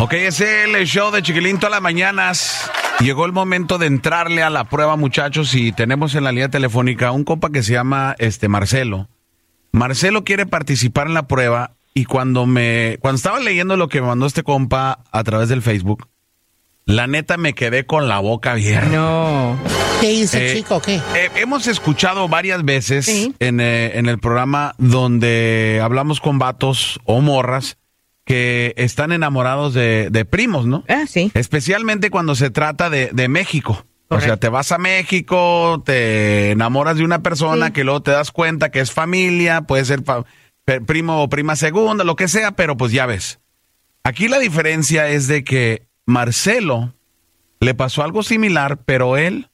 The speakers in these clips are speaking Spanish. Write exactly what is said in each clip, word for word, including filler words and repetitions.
Ok, es el show de Chiquilín todas las mañanas. Llegó el momento de entrarle a la prueba, muchachos, y tenemos en la línea telefónica un compa que se llama este Marcelo. Marcelo quiere participar en la prueba y cuando me cuando estaba leyendo lo que me mandó este compa a través del Facebook, la neta me quedé con la boca abierta. No. ¿Qué dice, Eh, chico? ¿Qué? Eh, hemos escuchado varias veces Sí. en, eh, en el programa donde hablamos con vatos o morras que están enamorados de, de primos, ¿no? Ah, sí. Especialmente cuando se trata de, de México. O sea, Correcto. te vas a México, te enamoras de una persona Sí. que luego te das cuenta que es familia, puede ser fa- pe- primo o prima segunda, lo que sea, pero pues ya ves. Aquí la diferencia es de que Marcelo le pasó algo similar, pero él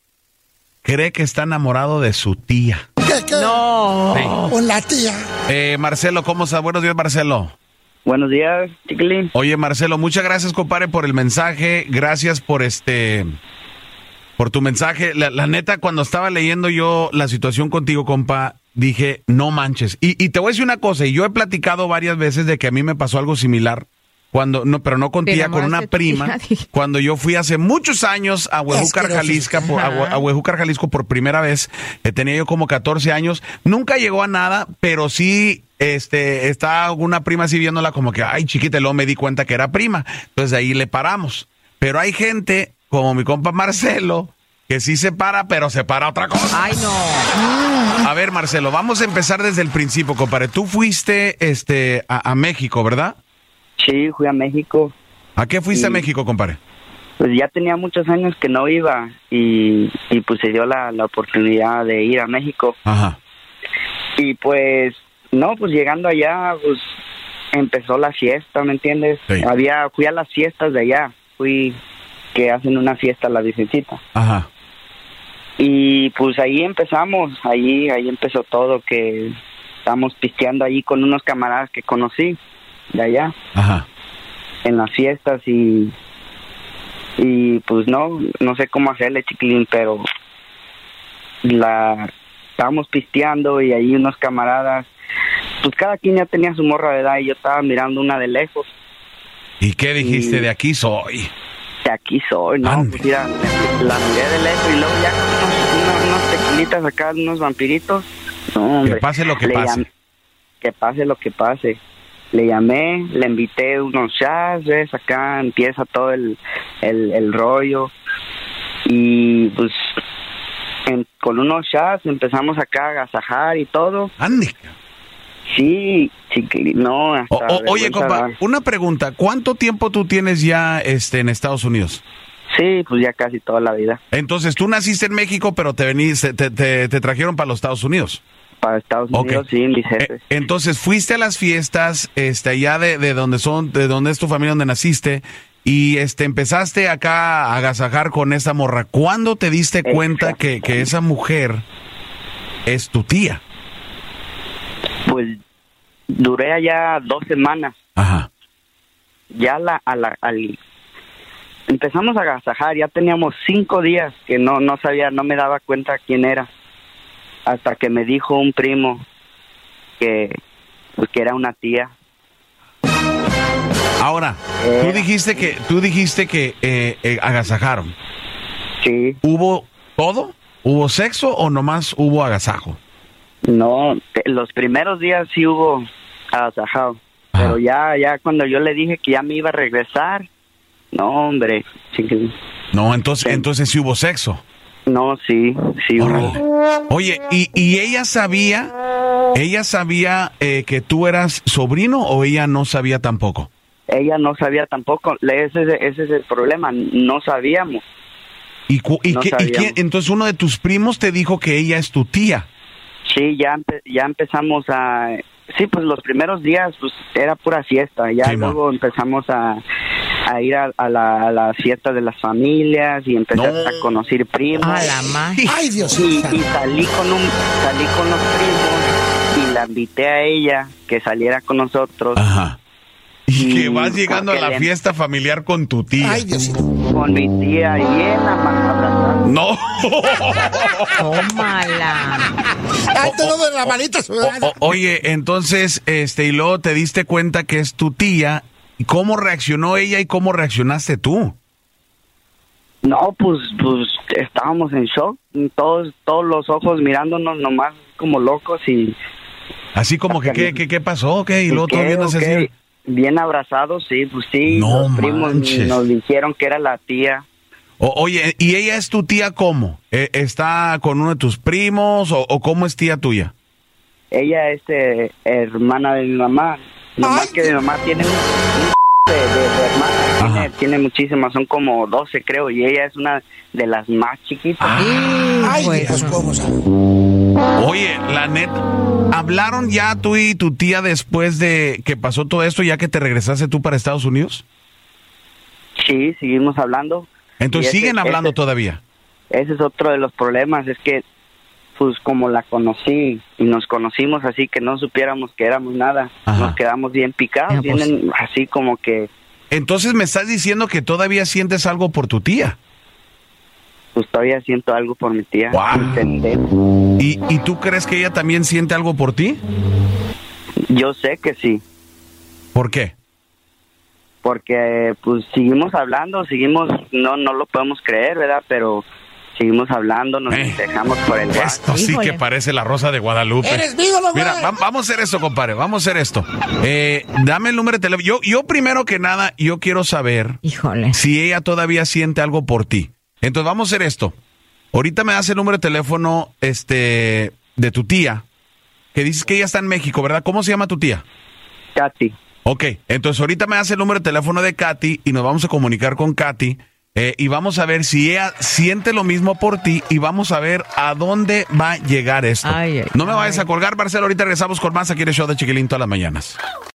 cree que está enamorado de su tía. ¿Qué, qué? No. Con la tía. Eh, Marcelo, ¿cómo estás? Buenos días, Marcelo. Buenos días, Chiquilín. Oye, Marcelo, muchas gracias, compadre, por el mensaje. Gracias por este, por tu mensaje. La, la neta, cuando estaba leyendo yo la situación contigo, compa, dije, no manches. Y, y te voy a decir una cosa, y yo he platicado varias veces de que a mí me pasó algo similar. Cuando, no, pero no con Te tía, con enamoraste una de tu prima. tía, dije. Cuando yo fui hace muchos años a Huejúcar, Asqueroso. Jalisco, por, a, Hue- a Huejúcar, Jalisco por primera vez, eh, tenía yo como catorce años. Nunca llegó a nada, pero sí, este, estaba una prima así viéndola como que, ay, chiquita, y luego me di cuenta que era prima. Entonces de ahí le paramos. Pero hay gente, como mi compa Marcelo, que sí se para, pero se para otra cosa. Ay, no. A ver, Marcelo, vamos a empezar desde el principio, compadre. Tú fuiste, este, a, a México, ¿verdad? Sí, fui a México. ¿A qué fuiste Sí. a México, compadre? Pues ya tenía muchos años que no iba y, y pues se dio la, la oportunidad de ir a México. Ajá. Y pues, no, pues llegando allá, pues empezó la fiesta, ¿me entiendes? Sí. Había, fui a las fiestas de allá, fui que hacen una fiesta a la visita. Ajá. Y pues ahí empezamos, ahí, ahí empezó todo, que estamos pisteando ahí con unos camaradas que conocí de allá. Ajá. En las fiestas y y pues no no sé cómo hacerle, Chiquilín, pero la estábamos pisteando y ahí unos camaradas, pues cada quien ya tenía su morra de edad y yo estaba mirando una de lejos. ¿Y qué dijiste Y- de aquí soy? De aquí soy, no, Ande. pues mira, la miré de lejos y luego ya con unos, unos, unos tequilitas acá, unos vampiritos. No, hombre, Que pase lo que le pase. llam- que pase lo que pase. Le llamé, le invité unos shots, ¿ves? Acá empieza todo el, el, el rollo. Y pues en- con unos shots empezamos acá a agasajar y todo. Ande. Sí, chiquilín, no, hasta O- o- oye, vergüenza compa, da. una pregunta. ¿Cuánto tiempo tú tienes ya este, en Estados Unidos? Sí, pues ya casi toda la vida. Entonces, tú naciste en México, pero te veniste, te, te, te trajeron para los Estados Unidos. Para Estados Ok. Unidos, sí, mis Eh, jefes. entonces, fuiste a las fiestas, este, allá de, de donde son, de donde es tu familia, donde naciste, y este, empezaste acá a agasajar con esa morra. ¿Cuándo te diste cuenta que, que esa mujer es tu tía? Pues duré allá dos semanas. Ajá. Ya la, a la, al, empezamos a agasajar, ya teníamos cinco días que no, no sabía, no me daba cuenta quién era. Hasta que me dijo un primo que, pues, que era una tía. Ahora, Eh. tú dijiste que, tú dijiste que eh, eh, agasajaron. Sí, ¿Hubo todo? ¿Hubo sexo o nomás hubo agasajo? no, te- los primeros días sí hubo agasajado. Ajá. Pero ya, ya cuando yo le dije que ya me iba a regresar, no, hombre, chiquilín. No, entonces, Sí. entonces sí hubo sexo. No, sí, sí Órale. hubo. Oye, ¿y, y ella sabía, ella sabía eh, que tú eras sobrino o ella no sabía tampoco? Ella no sabía tampoco, le- ese, es- ese es el problema, no sabíamos. ¿Y, cu- y No qué- y sabíamos. quién- entonces uno de tus primos te dijo que ella es tu tía? Sí, ya empe- ya empezamos a... Sí, pues los primeros días pues era pura fiesta, ya Sí, luego empezamos a, a ir a, a la, a las fiestas de las familias y empecé No. a conocer primos. A la madre. Ay, Dios Y, mío. y salí con un salí con los primos y la invité a ella que saliera con nosotros Ajá. Y que Y vas llegando a porque la le- fiesta familiar con tu tía. Ay, Diosito. con mi tía y bien abrazada. No. Tómala. Ay, te lo de la manita sudada. O- oye, entonces, este, y luego te diste cuenta que es tu tía ¿cómo reaccionó ella y cómo reaccionaste tú? No, pues, pues estábamos en shock, todos, todos los ojos mirándonos nomás como locos y... Así como que, ¿qué, qué, qué pasó? ¿Qué? Y luego ¿qué? todo viéndose ¿Qué? así. Bien abrazados, sí, pues sí, No los primos manches. nos dijeron que era la tía. O- oye, ¿y ella es tu tía cómo? Eh, ¿Está con uno de tus primos o, o cómo es tía tuya? Ella es eh, hermana de mi mamá, nomás Ay, que mi mamá tiene un, un de, de, de hermanas, Ajá. tiene, tiene muchísimas, son como doce creo, y ella es una de las más chiquitas. Ay, Pues, pues, ¿cómo sabe? Oye, la neta, ¿hablaron ya tú y tu tía después de que pasó todo esto, ya que te regresaste tú para Estados Unidos? Sí, seguimos hablando. Entonces Y ese- siguen hablando ese- todavía. Ese es otro de los problemas, es que pues como la conocí y nos conocimos así que no supiéramos que éramos nada, Ajá. nos quedamos bien picados, Ya, pues. bien así como que Entonces me estás diciendo que todavía sientes algo por tu tía. pues todavía siento algo por mi tía. Guau. Entender. ¿Y, ¿Y tú crees que ella también siente algo por ti? Yo sé que sí, ¿Por qué? porque pues seguimos hablando, seguimos, no no lo podemos creer, ¿verdad? Pero seguimos hablando, nos Eh. dejamos por el WhatsApp. Esto sí Híjole. que parece la Rosa de Guadalupe. Eres mío, no Mira, más. va- vamos a hacer esto, compadre. Vamos a hacer esto. Eh, dame el número de teléfono. Yo, yo primero que nada, yo quiero saber Híjole. si ella todavía siente algo por ti. Entonces vamos a hacer esto. Ahorita me das el número de teléfono, este, de tu tía, que dices que ella está en México, ¿verdad? ¿Cómo se llama tu tía? Katy, Ok, entonces ahorita me das el número de teléfono de Katy y nos vamos a comunicar con Katy eh, y vamos a ver si ella siente lo mismo por ti y vamos a ver a dónde va a llegar esto. Ay, ay, no me vayas ay. a colgar, Marcelo, ahorita regresamos con más aquí en el show de Chiquilín todas las mañanas.